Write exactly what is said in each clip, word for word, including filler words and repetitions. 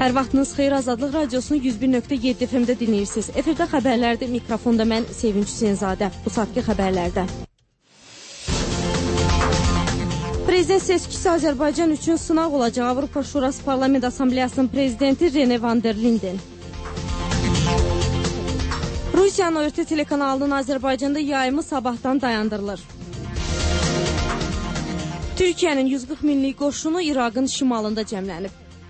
Hər vaxtınız xeyir, Azadlıq Radiosunu yüz bir nöqtə yeddi F M-də dinləyirsiniz. Efirdə xəbərlərdə, mikrofonda mən Sevinç Hüseynzadə. Bu saatki xəbərlərdə. Prezident seçkisi Azərbaycan üçün sınaq olacaq. Avropa Şurası Parlament Assambleyasının prezidenti Rene van der Linden. Rusiyanın O R T telekanalının Azərbaycanda yayımı sabahdan dayandırılır. Türkiyənin yüz qırx minlik qoşunu İraqın şimalında cəmlənib.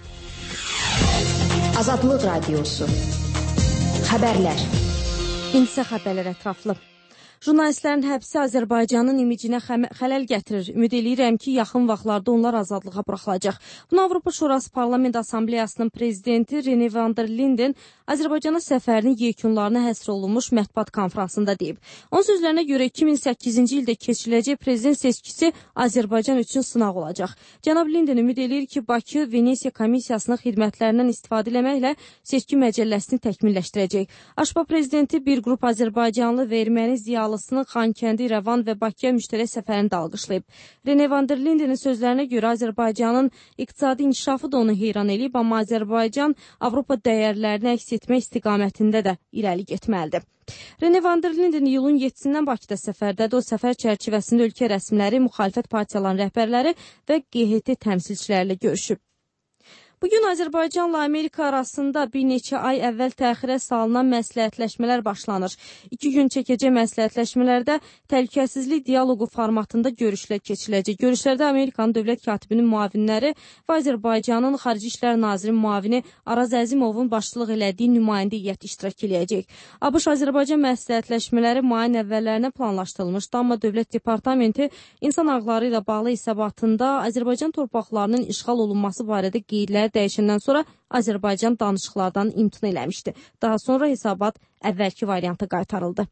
Azadlıq Radiosu. Xəbərlər. İndi isə xəbərlər ətraflı. Jurnalistlərin həbsi Azərbaycanın imicinə xələl gətirir. Ümid eləyirəm ki, yaxın vaxtlarda onlar azadlığa buraxılacaq. Bunu Avropa Şurası Parlament Assambleyasının prezidenti Rene van der Linden Azərbaycana səfərinin yekunlarına həsr olunmuş mətbuat konfransında deyib. Onun sözlərinə görə iki min səkkizinci ildə keçiriləcək prezident seçkisi Azərbaycan üçün sınaq olacaq. Cənab Linden ümid eləyir ki, Bakı Venesiya Komissiyasının xidmətlərindən istifadə etməklə seçki məcəlləsini təkmilləşdirəcək. Aşpa prezidenti bir qrup Azərbaycanlı və erməni ziyalısını Xankəndi, İrəvan və Bakıya müştərək səfərində alqışlayıb. Rene van der Lindenin sözlərinə görə Azərbaycanın iqtisadi inkişafı da onu heyran eləyib, amma Azərbaycan Avropa dəyərlərini əks etmək istiqamətində də irəli getməlidir. Rene van der Linden iyulun yeddisindən Bakıda səfərdədir. O səfər çərçivəsində ölkə rəsmiləri, müxalifət partiyalarının rəhbərləri və G H T təmsilçilərlə görüşüb. Bugün Azərbaycanla Amerika arasında bir neçə ay əvvəl təxirə salınan məsləhətləşmələr başlanır. İki gün çəkəcək məsləhətləşmələrdə təhlükəsizlik dialoqu formatında görüşlər keçiriləcək. Görüşlərdə Amerikanın dövlət katibinin müavinləri və Azərbaycanın Xarici İşlər Nazirinin müavini Araz Əzimovun başçılıq elədiyi nümayəndə heyət iştirak eləyəcək. ABŞ Azərbaycan məsləhətləşmələri mayın əvvəllərinə planlaşdırılmışdı, amma Dövlət Departamenti insan haqları ilə bağlı hesabatında Azərbaycan torpaqlarının işğal olunması barədə qeydlər dəyişəndən sonra Azərbaycan danışıqlardan imtina eləmişdi. Daha sonra hesabat əvvəlki varianta qaytarıldı.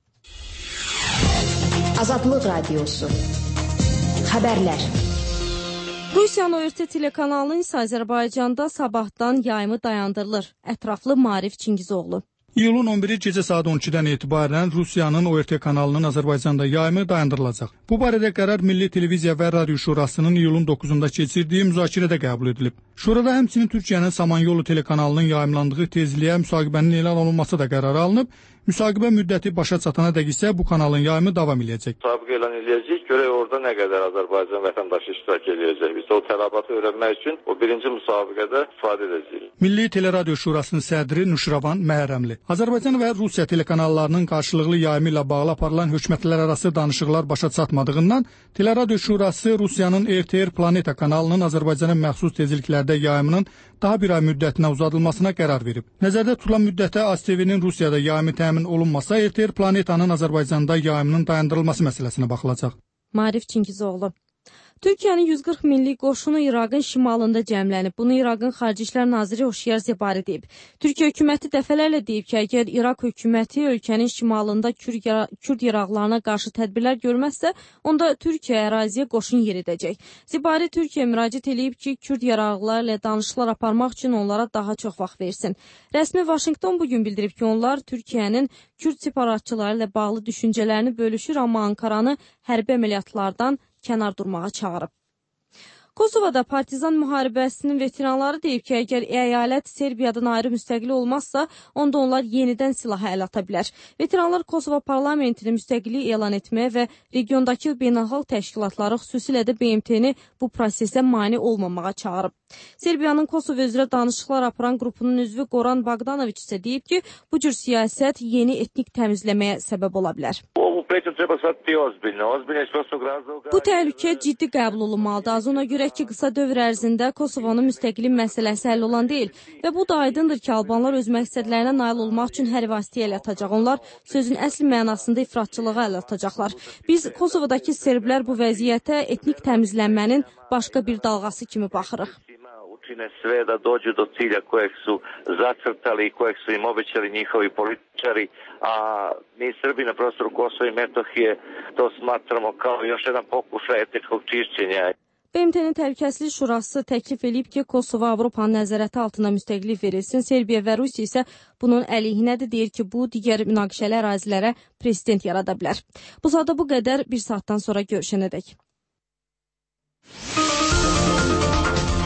Azadlıq Radiosu. Xəbərlər. Rusiyanın O R T telekanalının isə Azərbaycanda sabahdan yayımı dayandırılır. Ətraflı Maarif Çingizoğlu. İyulun on biri gecə saat on ikidən etibarən Rusiyanın O R T kanalının Azərbaycanda yayımı dayandırılacaq. Bu barədə qərar Milli Televiziya və Radio Şurasının iyulun doqquzunda keçirdiyi müzakirədə qəbul edilib. Şurada həmçinin Türkiyənin Samanyolu telekanalının yayımlandığı tezliyə müsahibənin elan olunması da qərar alınıb. Müsahibə müddəti başa çatana dək isə bu kanalın yayımı davam edəcək. Müsahibə elan edəcək, görək orada nə qədər Azərbaycan vətəndaşı iştirak edəcək. Biz o tələbatı öyrənmək üçün o birinci müsahibədə istifadə edəcəyik. Milli Teleradio Şurasının sədri Nuşravan Məhərrəmli. Azərbaycan və Rusiya telekanallarının qarşılıqlı yayımı ilə bağlı aparılan hökumətlərarası danışıqlar başa çatmadığından Teleradio Şurası Rusiyanın R T R Planeta kanalının Azərbaycana məxsus tezliklərdə yayımının daha bir ay müddətinə uzadılmasına qərar verib. Nəzərdə tutulan müddətə A S T V-nin Rusiyada yayımı təmin olunmasa, R T R Planetanın Azərbaycanda yayımının dayandırılması məsələsinə baxılacaq. Maarif Çingizoğlu. Türkiyənin yüz qırx minlik qoşunu İraqın şimalında cəmlənib. Bunu İraqın Xarici İşlər Naziri Hoşyar Zebari deyib. Türkiyə hökuməti dəfələrlə deyib ki, əgər İraq hökuməti ölkənin şimalında Kürd İraqlarına qarşı tədbirlər görməzsə, onda Türkiyə əraziyə qoşun yeridəcək. Zebari Türkiyə müraciət edib ki, Kürd İraqlılar ilə danışıqlar aparmaq üçün onlara daha çox vaxt versin. Rəsmi Vaşinqton bugün bildirib ki, onlar Türkiyənin Kürd separatçıları ilə bağlı düşüncələrini bölüşür, amma Ankaranı hərbi əməliyyatlardan kənar durmağa çağırıb. Kosovada partizan müharibəsinin veteranları deyib ki, əgər əyalət Serbiyadan ayrı müstəqil olmazsa, onda onlar yenidən silaha əl ata bilər. Veteranlar Kosova parlamentini müstəqillik elan etməyə və regiondakı beynəlxalq təşkilatları, xüsusilə də B M T-ni bu prosesə mane olmamağa çağırıb. Serbiyanın Kosova üzrə danışıqlar aparan qrupunun üzvü Goran Bogdanović isə deyib ki, bu cür siyasət yeni etnik təmizləməyə səbəb ola bilər. Bu təhlükə ciddi qəbul olunmalıdır. Az ona görə ki, qısa dövr ərzində Kosovanın müstəqillik məsələsi həll olan deyil və bu da aydındır ki, Albanlar öz məqsədlərinə nail olmaq üçün hər vasitəyə əl atacaq. Onlar sözün əsl mənasında ifratçılığa əl atacaqlar. Biz Kosovadakı serblər bu vəziyyətə etnik təmizlənmənin başqa bir dalğası kimi baxırıq. Čine sve da dođu do cilja kojeg su zacrtali i kojeg su im obećali njihovi političari, a mi Srbi na prostoru Kosova i Metohije to smatramo kao još jedan pokušaj etničkog čišćenja. B M T-nin Təhlükəsizlik Şurası təklif edib ki, Kosova Avropanın nəzarəti altına müstəqillik verilsin. Serbiya və Rusiya isə bunun əleyhinədir, deyir ki, bu digər münaqişəli ərazilərə prezident yarada bilər. Bu saata bu qədər, bir saatdan sonra görüşənədək.